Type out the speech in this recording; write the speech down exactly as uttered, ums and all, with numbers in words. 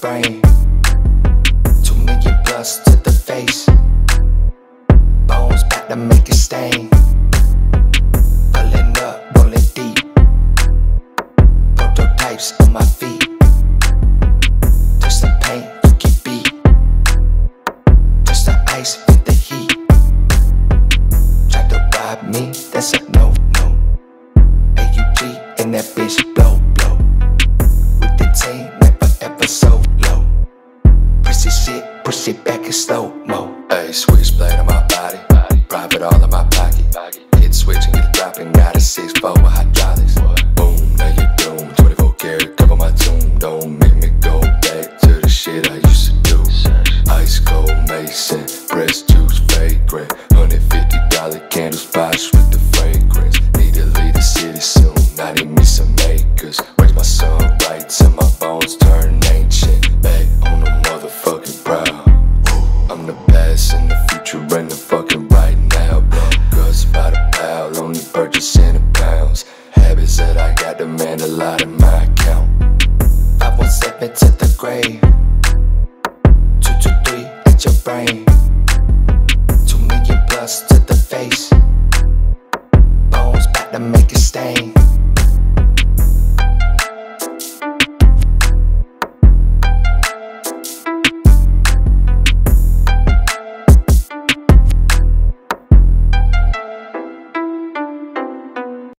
frame. Two million plus to the face. Bones back to make a stain. Pulling up, rolling deep. Prototypes on my feet. Touch the paint, you can beat. Touch the ice, feel the heat. Try to rob me, that's a no, no. A U G and that bitch blow, blow. With the team, never ever solo. Prissy shit, push it back in slow-mo. Ayy, switchblade on my body, private all in my pocket. Hit switch and get it dropping, got a six four with hydraulics. Boom, now you doom, twenty-four karat, cover my tomb. Don't make me go back to the shit I used to do. Ice cold Mason, breast juice fragrant. one hundred fifty dollar candles, box with the fragrance. Need to leave the city soon, I need me some acres. Raise my son right till my bones turn